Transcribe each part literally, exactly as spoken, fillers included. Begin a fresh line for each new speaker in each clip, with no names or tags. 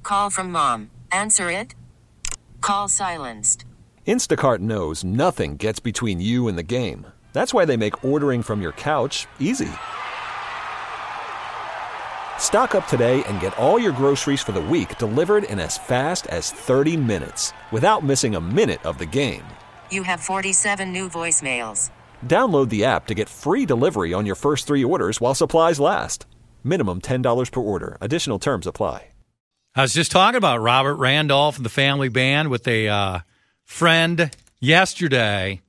Call from mom. Answer it. Call silenced.
Instacart knows nothing gets between you and the game. That's why they make ordering from your couch easy. Stock up today and get all your groceries for the week delivered in as fast as thirty minutes without missing a minute of the game.
You have forty-seven new voicemails.
Download the app to get free delivery on your first three orders while supplies last. Minimum ten dollars per order. Additional terms apply.
I was just talking about Robert Randolph and the family band with a uh, friend yesterday.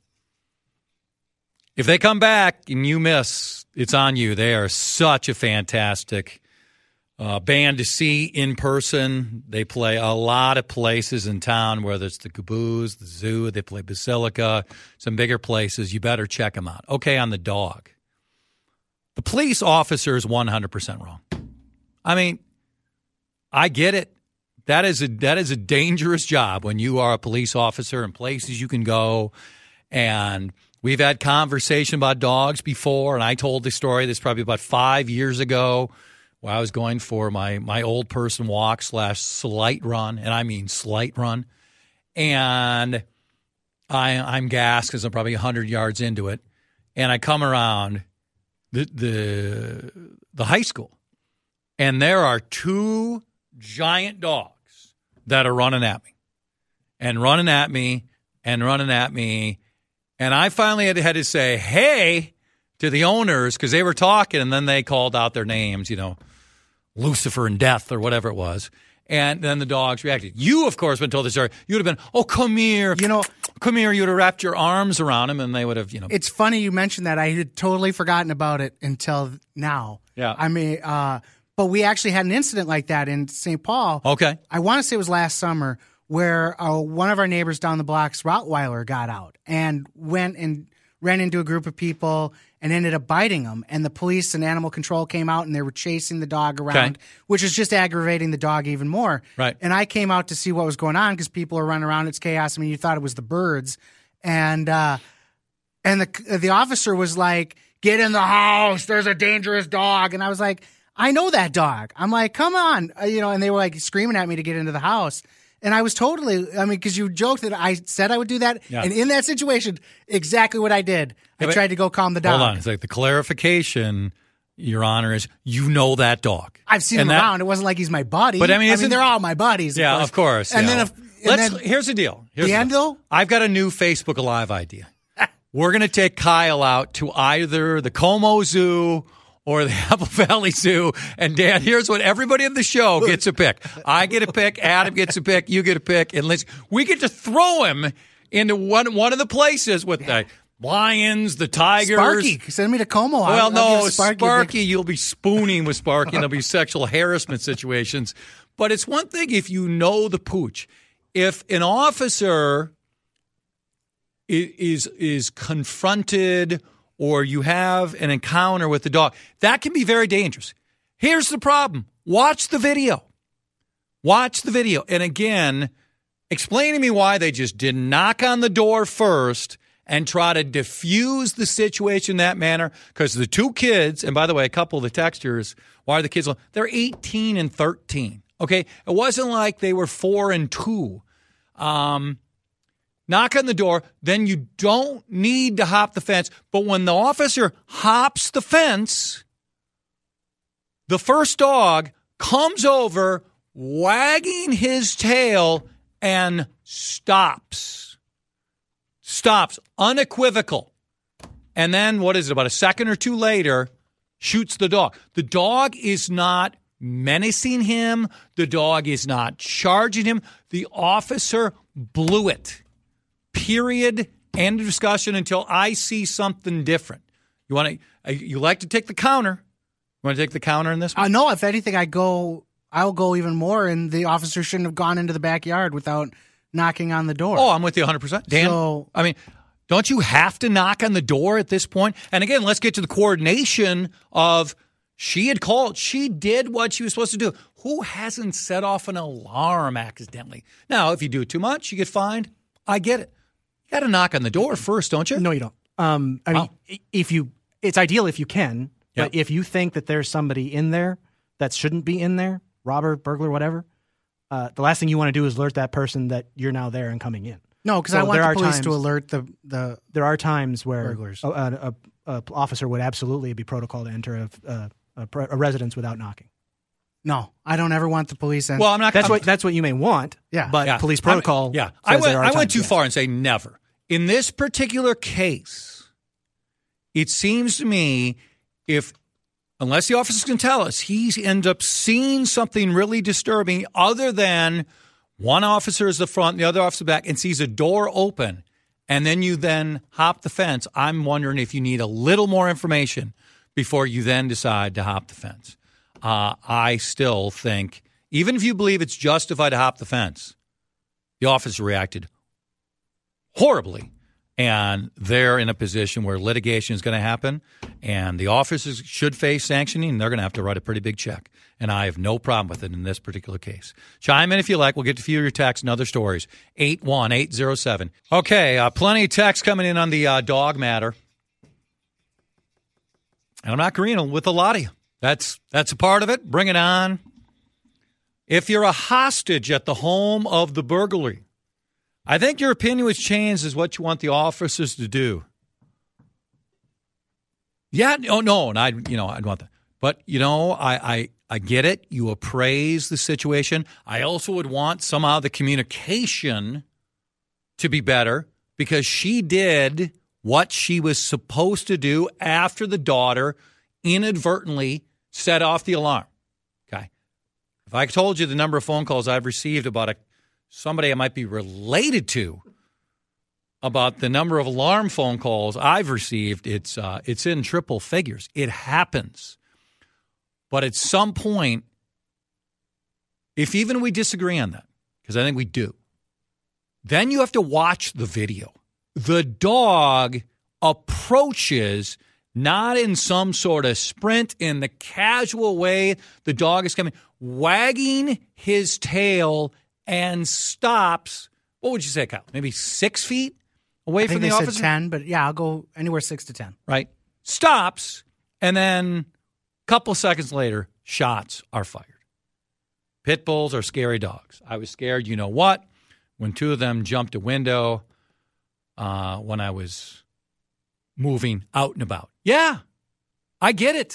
If they come back and you miss, it's on you. They are such a fantastic uh, band to see in person. They play a lot of places in town, whether it's the Caboose, the Zoo, they play Basilica, some bigger places. You better check them out. Okay, on the dog. The police officer is one hundred percent wrong. I mean, I get it. That is a that is a dangerous job when you are a police officer and places you can go. And we've had conversation about dogs before, and I told the story this probably about five years ago where I was going for my, my old person walk slash slight run, and I mean slight run. And I, I'm gassed because I'm probably one hundred yards into it. And I come around the the the high school, and there are two giant dogs that are running at me and running at me and running at me. And I finally had to, had to say, hey, to the owners, because they were talking, and then they called out their names, you know, Lucifer and Death or whatever it was. And then the dogs reacted. You, of course, been told the story. You would have been, oh, come here.
You know,
come here. You would have wrapped your arms around him, and they would have, you know.
It's funny you mentioned that. I had totally forgotten about it until now.
Yeah.
I mean, uh, but we actually had an incident like that in Saint Paul.
Okay.
I want to say it was last summer where uh, one of our neighbors down the block's Rottweiler got out and went and ran into a group of people and ended up biting them. And the police and animal control came out and they were chasing the dog around,
okay.
which is just aggravating the dog even more.
Right.
And I came out to see what was going on because people are running around. It's chaos. I mean, you thought it was the birds. And uh, and the the officer was like, get in the house. There's a dangerous dog. And I was like, I know that dog. I'm like, come on. Uh, you know, and they were like screaming at me to get into the house. And I was totally, I mean, because you joked that I said I would do that.
Yeah.
And in that situation, exactly what I did.
Yeah,
I tried to go calm the dog.
Hold on. It's like the clarification, Your Honor, is you know that dog.
I've seen
and
him
that,
around. It wasn't like he's my buddy.
But I mean,
I mean they're all my buddies.
Yeah,
of
of course.
And
yeah.
then if, and
Let's,
then,
here's the deal. Here's
the
the
end,
deal.
though?
I've got a new Facebook Live idea. We're going to take Kyle out to either the Como Zoo or the Apple Valley Zoo. And, Dan, here's what everybody in the show gets a pick. I get a pick. Adam gets a pick. You get a pick. And let's, we get to throw him into one, one of the places with the lions, the tigers.
Sparky. Send me to Como.
Well,
I'll,
no,
I'll
Sparky,
Sparky
you'll be spooning with Sparky, and there'll be sexual harassment situations. But it's one thing if you know the pooch. If an officer is is confronted or you have an encounter with the dog, that can be very dangerous. Here's the problem. Watch the video. Watch the video. And again, explain to me why they just didn't knock on the door first and try to diffuse the situation in that manner. Because the two kids, and by the way, a couple of the textures, why are the kids, they're eighteen and thirteen. Okay? It wasn't like they were four and two. Um, knock on the door, then you don't need to hop the fence. But when the officer hops the fence, the first dog comes over, wagging his tail, and stops. Stops, unequivocal. And then, what is it, about a second or two later, shoots the dog. The dog is not menacing him. The dog is not charging him. The officer blew it. Period. End of discussion until I see something different. You want to? You like to take the counter? You want to take the counter in this one?
Uh, no, if anything, I go. I'll go even more, and the officer shouldn't have gone into the backyard without knocking on the door.
Oh, I'm with you one hundred percent. Dan,
so,
I mean, don't you have to knock on the door at this point? And again, let's get to the coordination of she had called. She did what she was supposed to do. Who hasn't set off an alarm accidentally? Now, if you do it too much, you get fined. I get it. You got to knock on the door first, don't you?
No, you don't. Um, I mean,
Oh.
if you, it's ideal if you can,
Yep.
but if you think that there's somebody in there that shouldn't be in there, robber, burglar, whatever, uh, the last thing you want to do is alert that person that you're now there and coming in.
No, because
So
I want
there
the
are
police
times-
to alert the the.
There are times where
Burglars.
a, a, a, a officer would absolutely be protocol to enter a, a, a, pre- a residence without knocking.
No, I don't ever want the police. In.
Well, I'm not.
That's
I'm,
what that's what you may want.
Yeah.
but
Yeah.
police
I'm-
protocol.
yeah, I
says
went.
there are
I went
times,
too
yes.
far and say never. In this particular case, it seems to me if unless the officers can tell us, he ends up seeing something really disturbing, other than one officer is the front, the other officer back, and sees a door open, and then you then hop the fence. I'm wondering if you need a little more information before you then decide to hop the fence. Uh, I still think, even if you believe it's justified to hop the fence, the officer reacted horribly, and they're in a position where litigation is going to happen, and the officers should face sanctioning, and they're going to have to write a pretty big check. And I have no problem with it in this particular case. Chime in if you like. We'll get to a few of your texts and other stories. eight one eight zero seven. Okay, uh, plenty of texts coming in on the uh, dog matter. And I'm not agreeing with a lot of you. That's, that's a part of it. Bring it on. If you're a hostage at the home of the burglary, I think your opinion was changed as what you want the officers to do. Yeah, no, no, and I, you know, I'd want that. But, you know, I, I, I get it. You appraise the situation. I also would want somehow the communication to be better, because she did what she was supposed to do after the daughter inadvertently set off the alarm. Okay. If I told you the number of phone calls I've received about a somebody I might be related to, about the number of alarm phone calls I've received, it's uh, it's in triple figures. It happens. But at some point, if even we disagree on that, because I think we do, then you have to watch the video. The dog approaches not in some sort of sprint, in the casual way the dog is coming, wagging his tail, and stops. What would you say, Kyle? Maybe six feet away
I think
from the
they
officer?
said ten, but yeah, I'll go anywhere six to ten.
Right. Stops, and then a couple seconds later, shots are fired. Pit bulls are scary dogs. I was scared, you know what, when two of them jumped a window uh, when I was moving out and about. Yeah, I get it.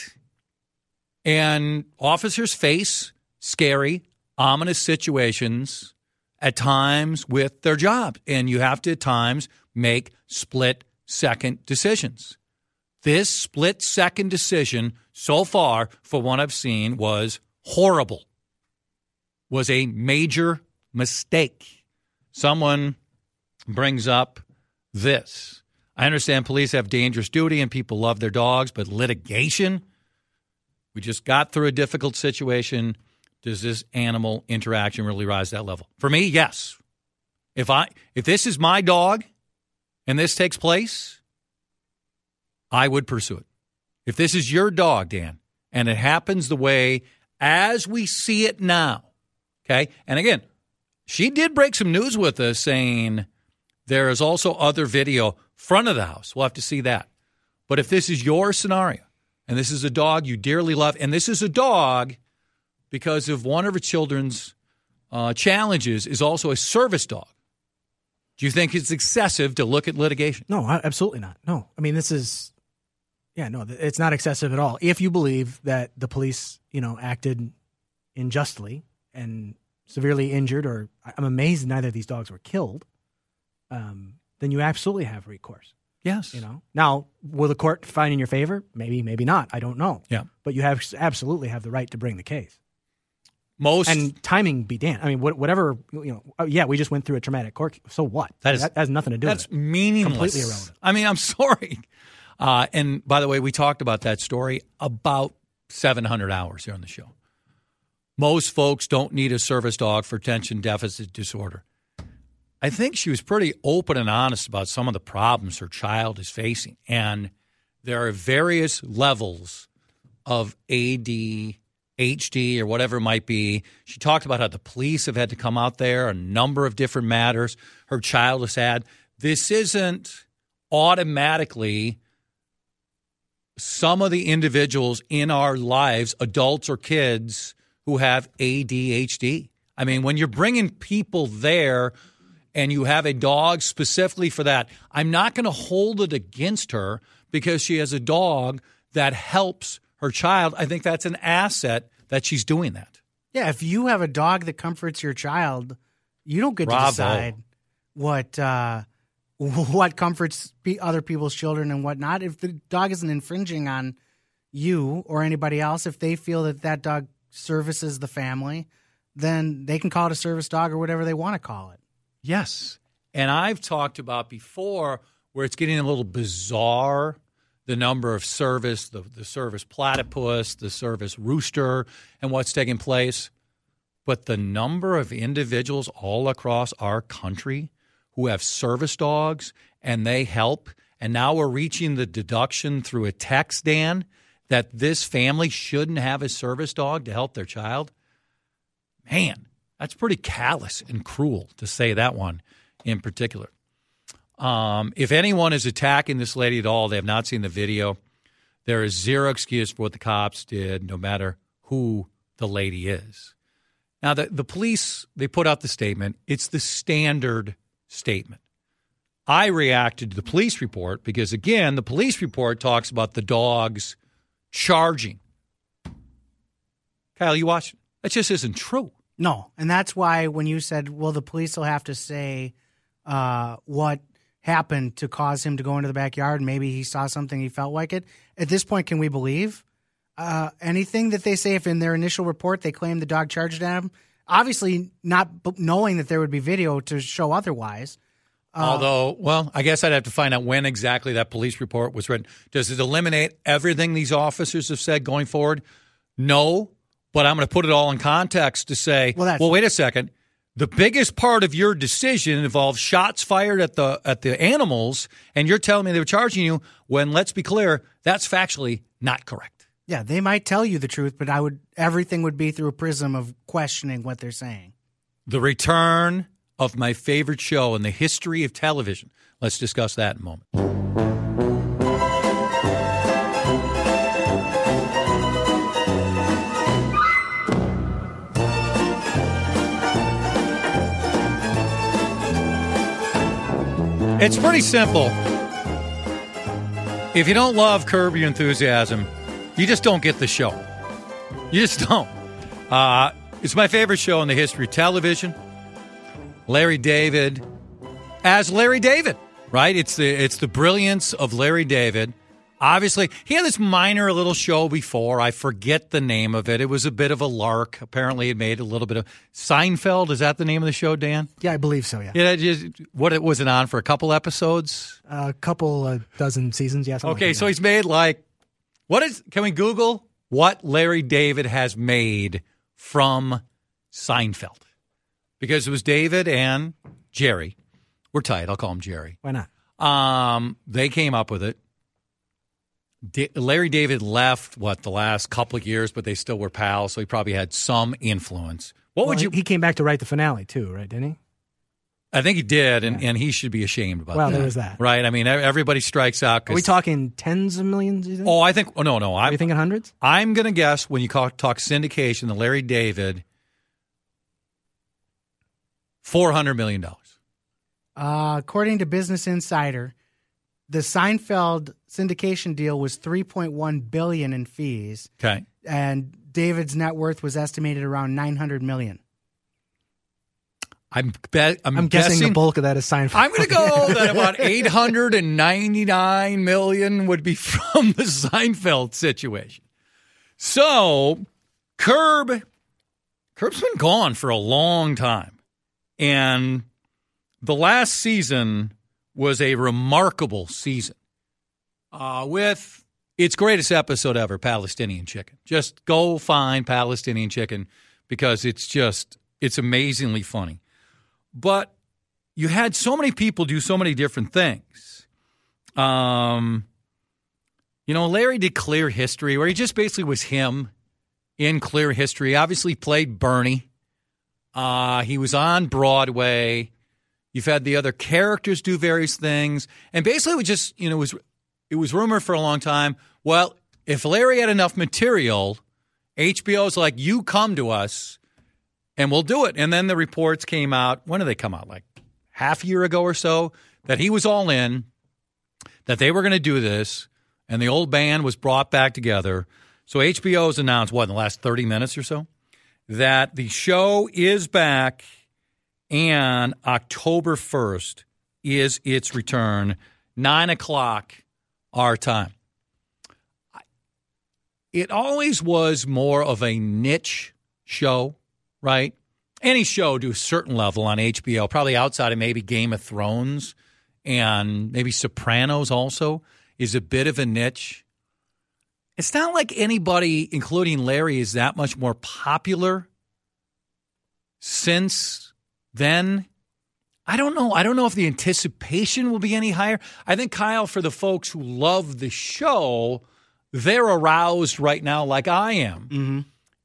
And officers face scary, ominous situations at times with their job, and you have to at times make split-second decisions. This split-second decision so far, for what I've seen, was horrible, was a major mistake. Someone brings up this. I understand police have dangerous duty and people love their dogs, but litigation? We just got through a difficult situation. Does this animal interaction really rise to that level? For me, yes. If I if this is my dog and this takes place, I would pursue it. If this is your dog, Dan, and it happens the way as we see it now, okay? And again, she did break some news with us saying there is also other video front of the house. We'll have to see that. But if this is your scenario, and this is a dog you dearly love, and this is a dog because of one of her children's uh, challenges is also a service dog, do you think it's excessive to look at litigation?
No, I- absolutely not. No. I mean, this is, yeah, no, th- it's not excessive at all. If you believe that the police, you know, acted unjustly and severely injured, or I'm amazed neither of these dogs were killed, um, then you absolutely have recourse.
Yes.
You know, now, will the court find in your favor? Maybe, maybe not. I don't know.
Yeah.
But you have absolutely have the right to bring the case.
Most
And timing be damned. I mean, what, whatever, you know, uh, yeah, we just went through a traumatic court. So what?
That is-
that has nothing to do
That's
with it.
meaningless.
Completely irrelevant.
I mean, I'm sorry. Uh, and by the way, we talked about that story about seven hundred hours here on the show. Most folks don't need a service dog for attention deficit disorder. I think she was pretty open and honest about some of the problems her child is facing. And there are various levels of A D, H D, or whatever it might be. She talked about how the police have had to come out there, a number of different matters her child has had. This isn't automatically some of the individuals in our lives, adults or kids, who have A D H D. I mean, when you're bringing people there and you have a dog specifically for that, I'm not going to hold it against her because she has a dog that helps her child. I think that's an asset that she's doing that.
Yeah, if you have a dog that comforts your child, you don't get
Bravo.
to decide what uh, what comforts pe- other people's children and what not. If the dog isn't infringing on you or anybody else, if they feel that that dog services the family, then they can call it a service dog or whatever they want to call it.
Yes. And I've talked about before where it's getting a little bizarre, the number of service, the, the service platypus, the service rooster, and what's taking place. But the number of individuals all across our country who have service dogs and they help, and now we're reaching the deduction through a text, Dan, that this family shouldn't have a service dog to help their child. Man, that's pretty callous and cruel to say that one in particular. Um, if anyone is attacking this lady at all, they have not seen the video, there is zero excuse for what the cops did, no matter who the lady is. Now, the, the police, they put out the statement. It's the standard statement. I reacted to the police report because, again, the police report talks about the dogs charging. Kyle, you watched it? That just isn't true.
No, and that's why when you said, well, the police will have to say uh, what happened to cause him to go into the backyard, and maybe he saw something, he felt like it. At this point, can we believe uh, anything that they say if in their initial report they claim the dog charged at him? Obviously not b- knowing that there would be video to show otherwise. Uh,
Although, well, I guess I'd have to find out when exactly that police report was written. Does it eliminate everything these officers have said going forward? No, but I'm going to put it all in context to say,
well, that's,
well, wait a second. The biggest part of your decision involves shots fired at the at the animals, and you're telling me they were charging you when, let's be clear, that's factually not correct.
Yeah, they might tell you the truth, but I would everything would be through a prism of questioning what they're saying.
The return of my favorite show in the history of television. Let's discuss that in a moment. It's pretty simple. If you don't love Curb Your Enthusiasm, you just don't get the show. You just don't. Uh, it's my favorite show in the history of television. Larry David as Larry David, right? It's the it's the brilliance of Larry David. Obviously, he had this minor little show before. I forget the name of it. It was a bit of a lark. Apparently, it made a little bit of Seinfeld. Is that the name of the show, Dan?
Yeah, I believe so, yeah.
Yeah, just, what it was it on for a couple episodes?
A couple uh, dozen seasons, yes. Yeah,
okay,
like
so he's made like, what is, can we Google what Larry David has made from Seinfeld? Because it was David and Jerry. We're tight. I'll call him Jerry.
Why not?
Um, they came up with it. D- Larry David left, what, the last couple of years, but they still were pals, so he probably had some influence. What
well,
would you...
He came back to write the finale, too, right? Didn't he?
I think he did, and,
yeah.
and he should be ashamed about
well,
that.
Well, there was that.
Right? I mean, everybody strikes out.
Are we talking tens of millions, you think?
Oh, I think... Oh, no, no. I'm,
Are you thinking hundreds?
I'm going to guess when you call, talk syndication, the Larry David, four hundred million dollars.
Uh, according to Business Insider, the Seinfeld syndication deal was three point one billion dollars in fees.
Okay.
And David's net worth was estimated around nine hundred million dollars.
I'm, bet, I'm,
I'm
guessing,
guessing the bulk of that is Seinfeld.
I'm going to go that about eight hundred ninety-nine million dollars would be from the Seinfeld situation. So, Curb, Curb's been gone for a long time. And the last season was a remarkable season uh, with its greatest episode ever, Palestinian Chicken. Just go find Palestinian Chicken because it's just, it's amazingly funny. But you had so many people do so many different things. Um, you know, Larry did Clear History, where he just basically was him in Clear History. Obviously played Bernie. Uh, he was on Broadway. You've had the other characters do various things. And basically it was just, you know, it was, it was rumored for a long time, well, if Larry had enough material, H B O's like, you come to us, and we'll do it. And then the reports came out. When did they come out? Like half a year ago or so, that he was all in, that they were going to do this, and the old band was brought back together. So H B O has announced, what, in the last thirty minutes or so, that the show is back, and October first is its return, nine o'clock our time. It always was more of a niche show, right? Any show to a certain level on H B O, probably outside of maybe Game of Thrones and maybe Sopranos also, is a bit of a niche. It's not like anybody, including Larry, is that much more popular since then. I don't know. I don't know if the anticipation will be any higher. I think, Kyle, for the folks who love the show, they're aroused right now like I am.
Mm-hmm.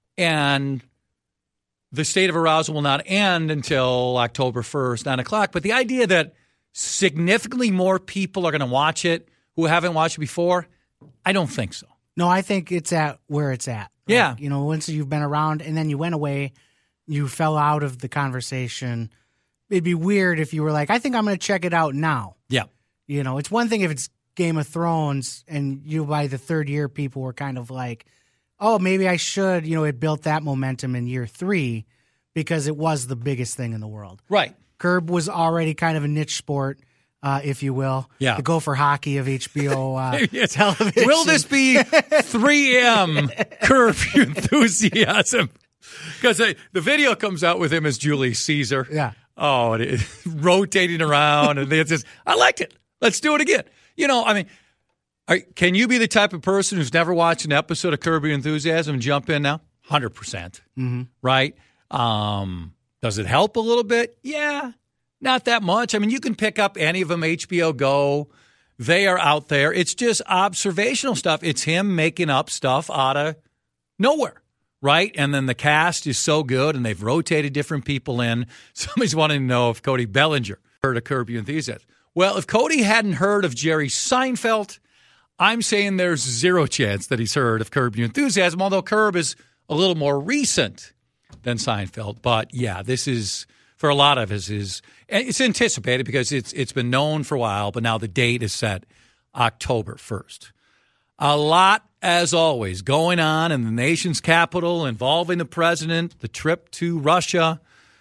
And the state of arousal will not end until October first, nine o'clock. But the idea that significantly more people are going to watch it who haven't watched it before, I don't think so.
No, I think it's at where it's at. Right?
Yeah.
You know, once you've been around and then you went away, you fell out of the conversation. It'd be weird if you were like, I think I'm going to check it out now.
Yeah.
You know, it's one thing if it's Game of Thrones and you, by the third year, people were kind of like, oh, maybe I should. You know, it built that momentum in year three because it was the biggest thing in the world.
Right.
Curb was already kind of a niche sport. Uh, if you will,
yeah.
The Gopher Hockey of H B O uh,
yes.
television.
Will this be three M Curb Your Enthusiasm? Because the video comes out with him as Julius Caesar.
Yeah.
Oh, and it, rotating around, and it's just, I liked it. Let's do it again. You know, I mean, are, can you be the type of person who's never watched an episode of Curb Your Enthusiasm and jump in now? one hundred percent.
Mm-hmm.
Right? Um, does it help a little bit? Yeah. Not that much. I mean, you can pick up any of them, H B O Go. They are out there. It's just observational stuff. It's him making up stuff out of nowhere, right? And then the cast is so good, and they've rotated different people in. Somebody's wanting to know if Cody Bellinger heard of Curb Your Enthusiasm. Well, if Cody hadn't heard of Jerry Seinfeld, I'm saying there's zero chance that he's heard of Curb Your Enthusiasm, although Curb is a little more recent than Seinfeld. But, yeah, this is... for a lot of us, is it's anticipated because it's it's been known for a while, but now the date is set October first. A lot, as always, going on in the nation's capital involving the president, the trip to Russia,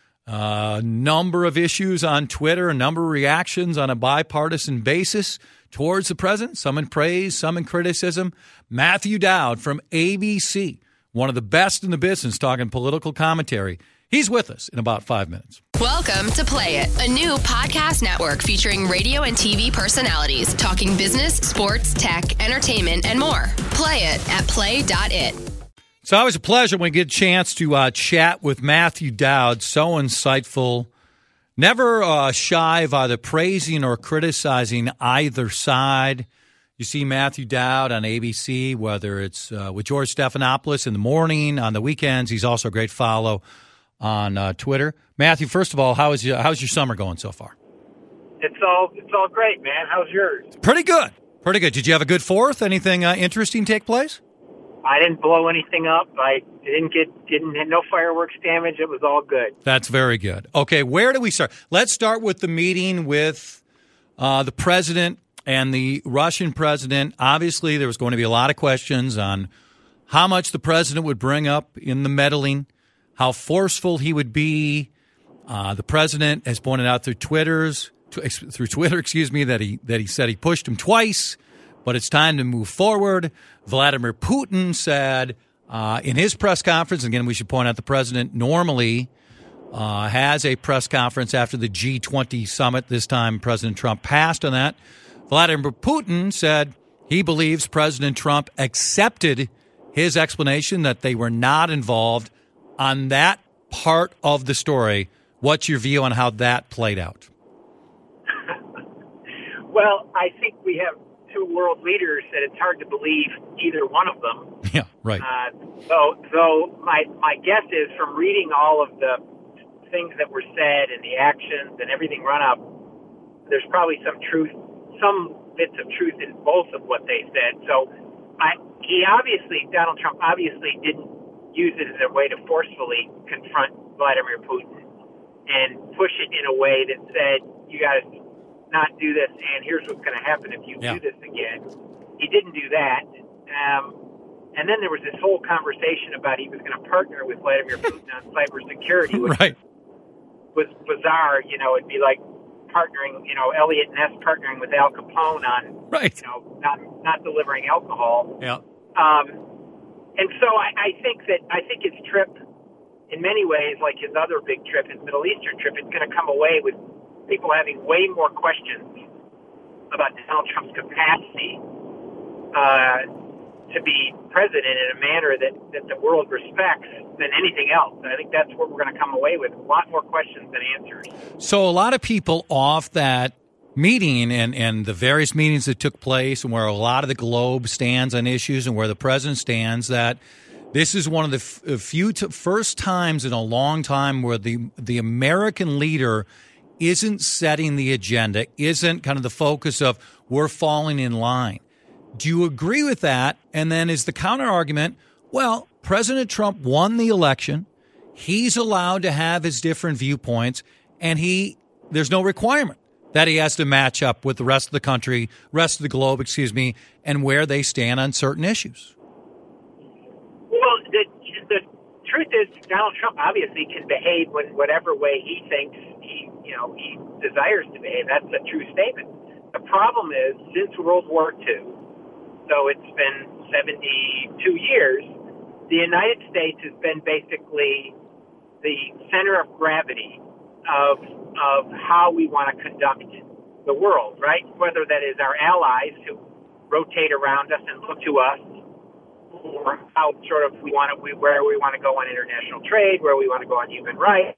a number of issues on Twitter, a number of reactions on a bipartisan basis towards the president, some in praise, some in criticism. Matthew Dowd from A B C, one of the best in the business talking political commentary. He's with us in about five minutes.
Welcome to Play It, a new podcast network featuring radio and T V personalities talking business, sports, tech, entertainment, and more. Play it at play dot it.
It's always a pleasure when we get a chance to uh, chat with Matthew Dowd. So insightful. Never uh, shy of either praising or criticizing either side. You see Matthew Dowd on A B C, whether it's uh, with George Stephanopoulos in the morning, on the weekends. He's also a great follow on uh, Twitter. Matthew, first of all, how is your, how's your summer going so far?
It's all it's all great, man. How's yours?
Pretty good. Pretty good. Did you have a good fourth? Anything uh, interesting take place?
I didn't blow anything up. I didn't get didn't no fireworks damage. It was all good.
That's very good. Okay, where do we start? Let's start with the meeting with uh, the president and the Russian president. Obviously, there was going to be a lot of questions on how much the president would bring up in the meddling, how forceful he would be. Uh, the president has pointed out through Twitter's through Twitter, excuse me, that he that he said he pushed him twice, but it's time to move forward. Vladimir Putin said uh, in his press conference, again, we should point out the president normally uh, has a press conference after the G twenty summit. This time, President Trump passed on that. Vladimir Putin said he believes President Trump accepted his explanation that they were not involved on that part of the story. What's your view on how that played out?
Well, I think we have two world leaders that it's hard to believe either one of them.
Yeah, right.
Uh, so, so my my guess is from reading all of the things that were said and the actions and everything run up, there's probably some truth, some bits of truth in both of what they said. So, I, he obviously, Donald Trump obviously didn't use it as a way to forcefully confront Vladimir Putin and push it in a way that said, you got to not do this, and here's what's going to happen if you
Yeah.
do this again. He didn't do that. Um, and then there was this whole conversation about he was going to partner with Vladimir Putin on cybersecurity, which
Right.
was bizarre. You know, it'd be like partnering, you know, Elliot Ness partnering with Al Capone on,
Right.
you know, not not delivering alcohol.
Yeah.
Um, and so I, I think that I think his trip, in many ways, like his other big trip, his Middle Eastern trip, is going to come away with people having way more questions about Donald Trump's capacity uh, to be president in a manner that, that the world respects than anything else. I think that's what we're going to come away with, a lot more questions than answers.
So a lot of people off that meeting and, and the various meetings that took place and where a lot of the globe stands on issues and where the president stands, that this is one of the f- few t- first times in a long time where the the American leader isn't setting the agenda, isn't kind of the focus of we're falling in line. Do you agree with that? And then is the counter argument, well, President Trump won the election. He's allowed to have his different viewpoints, and he there's no requirement that he has to match up with the rest of the country, rest of the globe, excuse me, and where they stand on certain issues.
Well, the, the truth is, Donald Trump obviously can behave in whatever way he thinks he, you know, he desires to behave. That's a true statement. The problem is, since World War Two, so it's been seventy-two years, the United States has been basically the center of gravity of of how we want to conduct the world, right? Whether that is our allies who rotate around us and look to us, or how sort of we want to, we, where we want to go on international trade, where we want to go on human rights.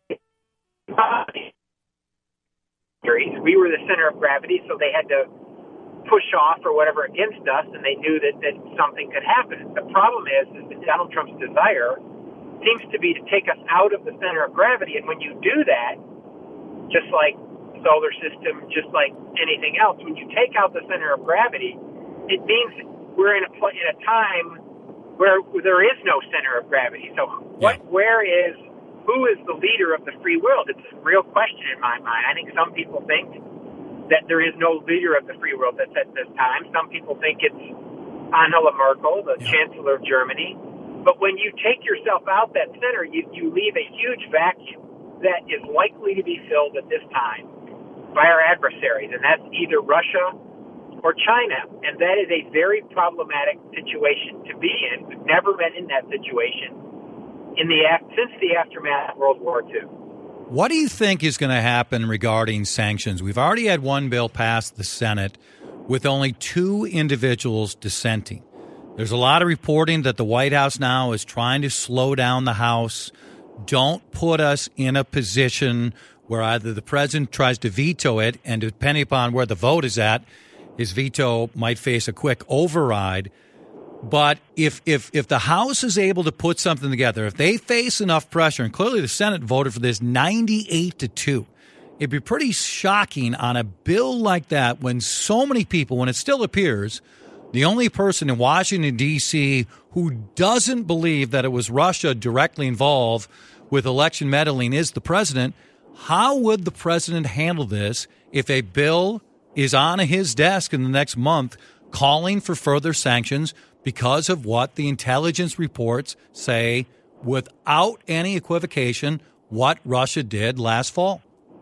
We were the center of gravity, so they had to push off or whatever against us, and they knew that, that something could happen. The problem is, is that Donald Trump's desire seems to be to take us out of the center of gravity, and when you do that, just like solar system, just like anything else, when you take out the center of gravity, it means we're in a pl- in a time where there is no center of gravity. So what,
Yeah.
where is, who is the leader of the free world? It's a real question in my mind. I think some people think that there is no leader of the free world that's at this time. Some people think it's Angela Merkel, the
Yeah.
Chancellor of Germany. But when you take yourself out that center, you, you leave a huge vacuum that is likely to be filled at this time by our adversaries, and that's either Russia or China. And that is a very problematic situation to be in. We've never been in that situation in the since the aftermath of World War Two.
What do you think is going to happen regarding sanctions? We've already had one bill pass the Senate with only two individuals dissenting. There's a lot of reporting that the White House now is trying to slow down the House. Don't put us in a position where either the president tries to veto it, and depending upon where the vote is at, his veto might face a quick override. But if if if the House is able to put something together, if they face enough pressure, and clearly the Senate voted for this ninety-eight to two, it'd be pretty shocking on a bill like that when so many people, when it still appears, the only person in Washington, D C who doesn't believe that it was Russia directly involved with election meddling is the president. How would the president handle this if a bill is on his desk in the next month calling for further sanctions because of what the intelligence reports say without any equivocation what Russia did last fall?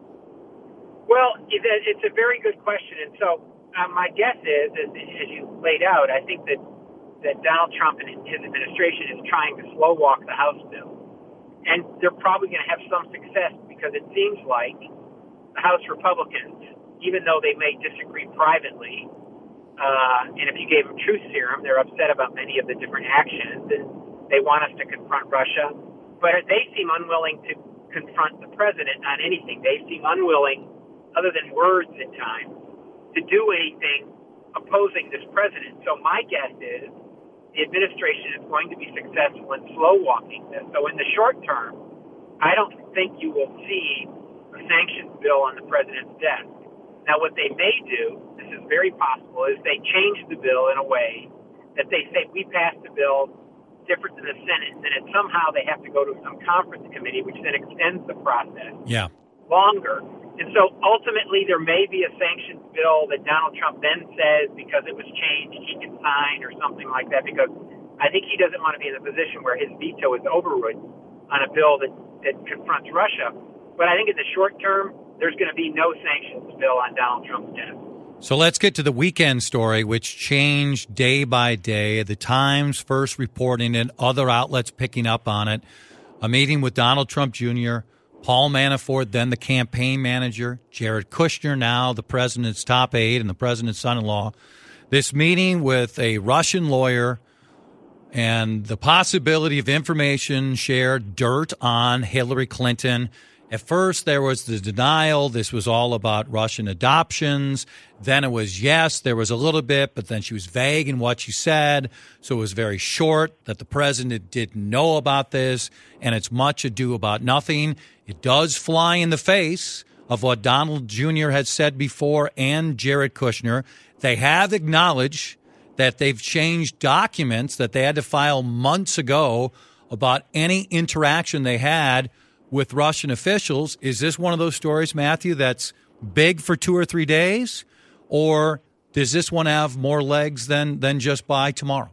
Well, it's a very good question. And so uh, my guess is, as, as you laid out, I think that, that Donald Trump and his administration is trying to slow walk the House bill. And they're probably going to have some success because it seems like the House Republicans, even though they may disagree privately, uh, and if you gave them truth serum, they're upset about many of the different actions, and they want us to confront Russia. But they seem unwilling to confront the president on anything. They seem unwilling, other than words at times, to do anything opposing this president. So my guess is the administration is going to be successful in slow walking this. So in the short term, I don't think you will see a sanctions bill on the president's desk. Now, what they may do, this is very possible, is they change the bill in a way that they say we passed the bill to different than the Senate, and then somehow they have to go to some conference committee, which then extends the process
Yeah.
longer. And so ultimately there may be a sanctions bill that Donald Trump then says because it was changed he can sign or something like that, because I think he doesn't want to be in a position where his veto is overridden on a bill that, that confronts Russia. But I think in the short term, there's going to be no sanctions bill on Donald Trump's desk.
So let's get to the weekend story, which changed day by day. The Times first reporting it, other outlets picking up on it. A meeting with Donald Trump Junior, Paul Manafort, then the campaign manager, Jared Kushner, now the president's top aide and the president's son-in-law. This meeting with a Russian lawyer and the possibility of information shared, dirt on Hillary Clinton. At first, there was the denial. This was all about Russian adoptions. Then it was, yes, there was a little bit, but then she was vague in what she said. So it was very short that the president didn't know about this, and it's much ado about nothing. It does fly in the face of what Donald Junior had said before and Jared Kushner. They have acknowledged that they've changed documents that they had to file months ago about any interaction they had with Russian officials. Is this one of those stories, Matthew, that's big for two or three days? Or does this one have more legs than, than just by tomorrow?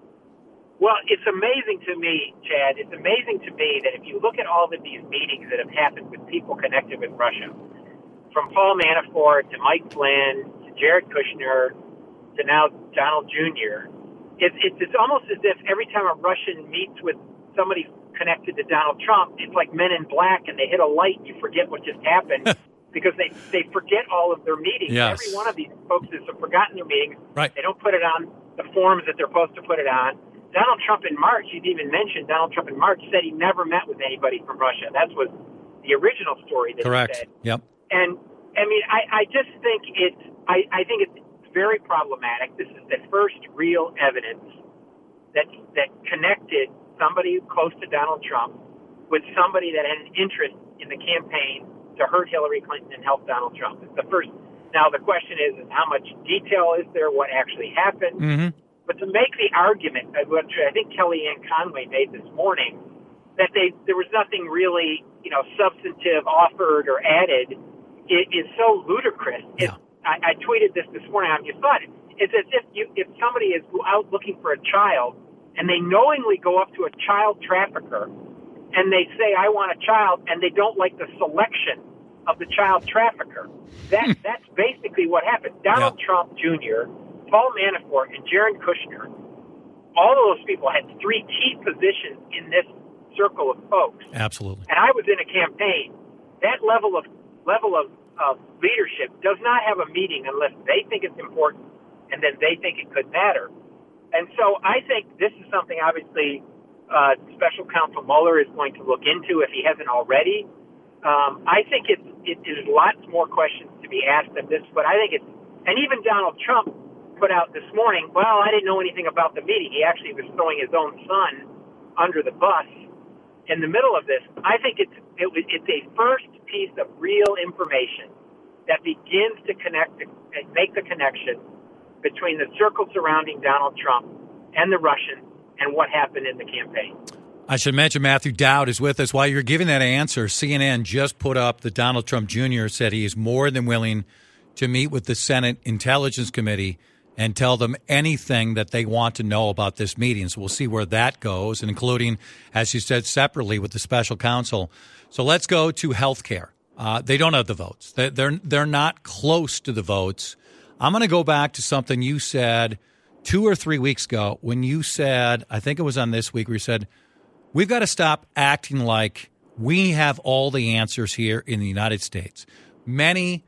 Well, it's amazing to me, Chad, it's amazing to me that if you look at all of these meetings that have happened with people connected with Russia, from Paul Manafort to Mike Flynn to Jared Kushner to now Donald Junior, it, it, it's almost as if every time a Russian meets with somebody connected to Donald Trump, it's like Men in Black, and they hit a light and you forget what just happened because they, they forget all of their meetings.
Yes.
Every one of these folks has forgotten their meetings.
Right.
They don't put it on the forms that they're supposed to put it on. Donald Trump in March, he's even mentioned, Donald Trump in March said he never met with anybody from Russia. That was the original story that
Correct.
he said.
Yep.
And, I mean, I, I just think it's, I, I think it's very problematic. This is the first real evidence that that connected somebody close to Donald Trump with somebody that had an interest in the campaign to hurt Hillary Clinton and help Donald Trump. It's the first. Now, the question is, is how much detail is there, what actually happened?
Mm-hmm.
But to make the argument, which I think Kellyanne Conway made this morning, that they there was nothing really, you know, substantive offered or added, it is so ludicrous.
Yeah.
It, I, I tweeted this this morning. I just thought it. It's as if you, if somebody is out looking for a child and they knowingly go up to a child trafficker and they say, I want a child, and they don't like the selection of the child trafficker. That That's basically what happened. Donald
Yeah.
Trump Junior, Paul Manafort, and Jared Kushner, all of those people had three key positions in this circle of folks.
Absolutely.
And I was in a campaign. That level of level of, of leadership does not have a meeting unless they think it's important and then they think it could matter. And so I think this is something, obviously, uh, Special Counsel Mueller is going to look into if he hasn't already. Um, I think it's, it, there's lots more questions to be asked than this, but I think it's, and even Donald Trump put out this morning, well, I didn't know anything about the meeting. He actually was throwing his own son under the bus in the middle of this. I think it's, it, it's a first piece of real information that begins to connect and make the connection between the circle surrounding Donald Trump and the Russians and what happened in the campaign.
I should mention Matthew Dowd is with us. While you're giving that answer, C N N just put up that Donald Trump Junior said he is more than willing to meet with the Senate Intelligence Committee and tell them anything that they want to know about this meeting. So we'll see where that goes, and including, as you said, separately with the special counsel. So let's go to health care. Uh, they don't have the votes. They're, they're, they're not close to the votes. I'm going to go back to something you said two or three weeks ago when you said, I think it was on This Week, where you said, we've got to stop acting like we have all the answers here in the United States. Many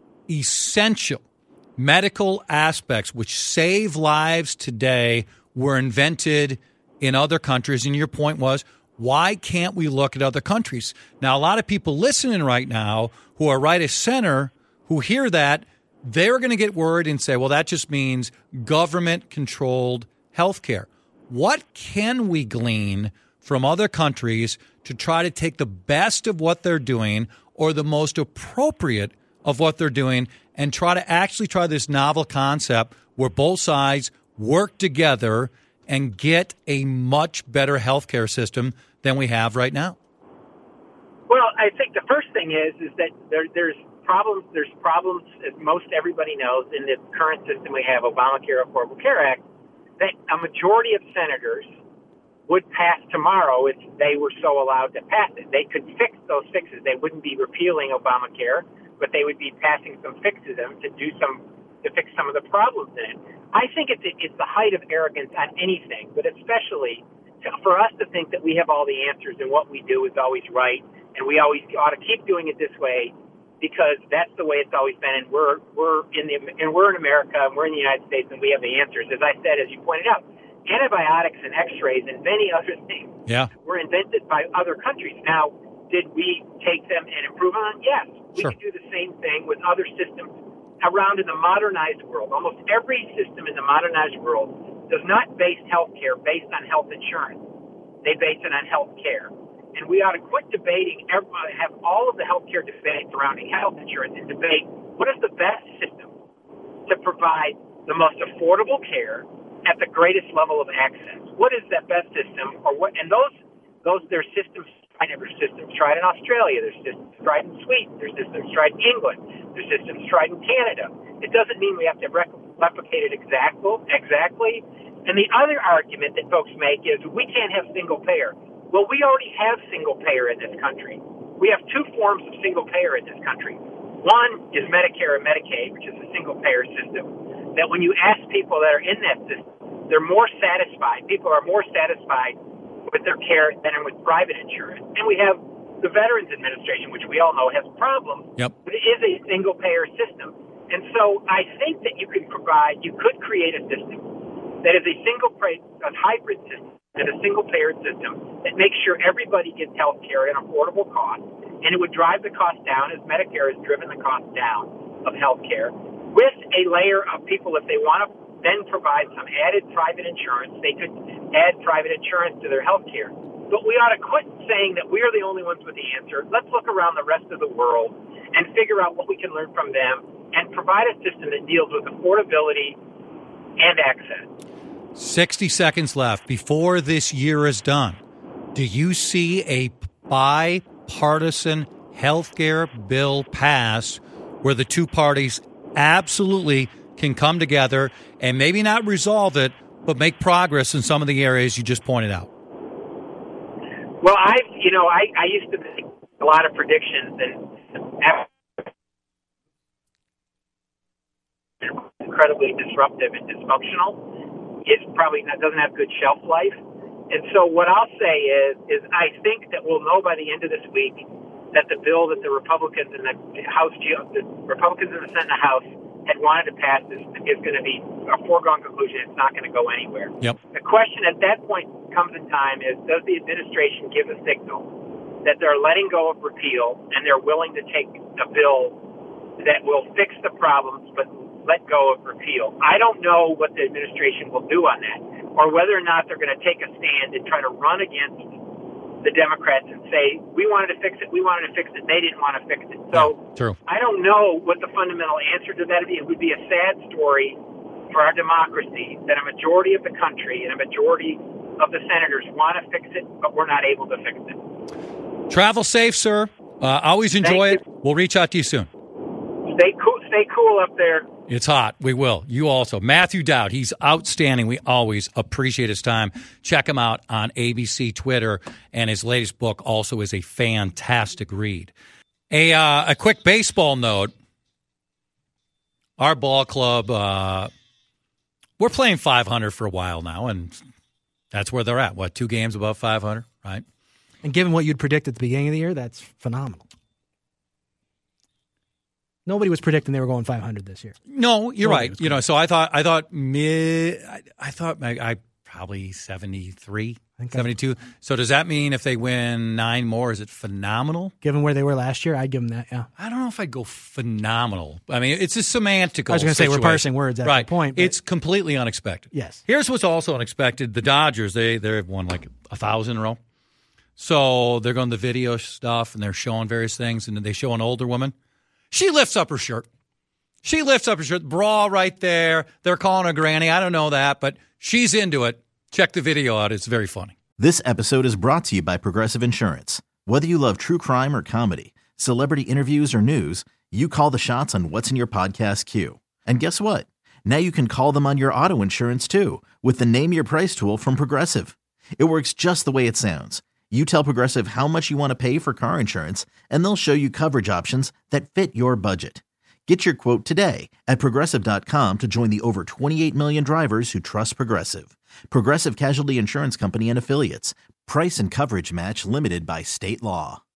essential medical aspects which save lives today were invented in other countries. And your point was, why can't we look at other countries? Now, a lot of people listening right now who are right of center, who hear that, they're going to get worried and say, well, that just means government-controlled health care. What can we glean from other countries to try to take the best of what they're doing or the most appropriate of what they're doing and try to actually try this novel concept where both sides work together and get a much better healthcare system than we have right now?
Well, I think the first thing is is that there, there's problems. There's problems, as most everybody knows, in the current system we have, Obamacare, Affordable Care Act, that a majority of senators would pass tomorrow if they were so allowed to pass it. They could fix those fixes. They wouldn't be repealing Obamacare, but they would be passing some fixes them to do some to fix some of the problems in it. I think it's it's the height of arrogance on anything, but especially to, for us to think that we have all the answers and what we do is always right, and we always ought to keep doing it this way because that's the way it's always been. And we're we're in the and we're in America and we're in the United States and we have the answers. As I said, as you pointed out, antibiotics and X-rays and many other things
yeah.
were invented by other countries. Now, did we take them and improve on them? Yes. We
Sure.
can do the same thing with other systems around in the modernized world. Almost every system in the modernized world does not base healthcare based on health insurance. They base it on health care. And we ought to quit debating, have all of the healthcare debate surrounding health insurance and debate what is the best system to provide the most affordable care at the greatest level of access. What is that best system, or what? And those, those, there's systems. There's systems tried in Australia. There's systems tried in Sweden. There's systems tried in England. There's systems tried in Canada. It doesn't mean we have to replicate it exactly. Exactly. And the other argument that folks make is we can't have single payer. Well, we already have single payer in this country. We have two forms of single payer in this country. One is Medicare and Medicaid, which is a single payer system. That when you ask people that are in that system, they're more satisfied. People are more satisfied with their care than with private insurance. And we have the Veterans Administration, which we all know has problems.
Yep.
But it is a single-payer system. And so I think that you could provide, you could create a system that is a single-payer, a hybrid system, and a single-payer system that makes sure everybody gets health care at an affordable cost. And it would drive the cost down as Medicare has driven the cost down of health care with a layer of people, if they want to then provide some added private insurance. They could add private insurance to their health care. But we ought to quit saying that we are the only ones with the answer. Let's look around the rest of the world and figure out what we can learn from them and provide a system that deals with affordability and access.
sixty seconds left before this year is done. Do you see a bipartisan health care bill pass where the two parties absolutely can come together and maybe not resolve it, but make progress in some of the areas you just pointed out?
Well, I, you know, I, I used to make a lot of predictions, and incredibly disruptive and dysfunctional. It probably not, doesn't have good shelf life. And so what I'll say is, is I think that we'll know by the end of this week that the bill that the Republicans in the House, the Republicans in the Senate and the House had wanted to pass is, is going to be a foregone conclusion. It's not going to go anywhere.
Yep.
The question at that point comes in time is, does the administration give a signal that they're letting go of repeal and they're willing to take a bill that will fix the problems but let go of repeal? I don't know what the administration will do on that, or whether or not they're going to take a stand and try to run against the Democrats and say, we wanted to fix it, we wanted to fix it, they didn't want to fix it. So
yeah, true.
I don't know what the fundamental answer to that would be. It would be a sad story for our democracy that a majority of the country and a majority of the senators want to fix it, but we're not able to fix it.
Travel safe, sir. Uh, always enjoy it. We'll reach out to you soon.
Stay cool, stay cool up there.
It's hot. We will. You also. Matthew Dowd, he's outstanding. We always appreciate his time. Check him out on A B C Twitter, and his latest book also is a fantastic read. A, uh, a quick baseball note. Our ball club, uh, we're playing five hundred for a while now, and that's where they're at. What, two games above five hundred, right?
And given what you'd predict at the beginning of the year, that's phenomenal. Nobody was predicting they were going five hundred this year.
No, you're
Nobody
right. You know, so I thought, I thought mid, I, I thought I, I probably seventy-three, seventy-two. So does that mean if they win nine more, is it phenomenal?
Given where they were last year, I'd give them that, yeah.
I don't know if I'd go phenomenal. I mean, it's a semantical
I was going to say, we're
situation.
parsing words at
right.
that point. But
It's completely unexpected.
Yes.
Here's what's also unexpected. The Dodgers, they, they've won like a thousand in a row. So they're going to the video stuff, and they're showing various things, and then they show an older woman. She lifts up her shirt. She lifts up her shirt, bra right there. They're calling her granny. I don't know that, but she's into it. Check the video out. It's very funny.
This episode is brought to you by Progressive Insurance. Whether you love true crime or comedy, celebrity interviews or news, you call the shots on what's in your podcast queue. And guess what? Now you can call them on your auto insurance too with the Name Your Price tool from Progressive. It works just the way it sounds. You tell Progressive how much you want to pay for car insurance, and they'll show you coverage options that fit your budget. Get your quote today at Progressive dot com to join the over twenty-eight million drivers who trust Progressive. Progressive Casualty Insurance Company and Affiliates. Price and coverage match limited by state law.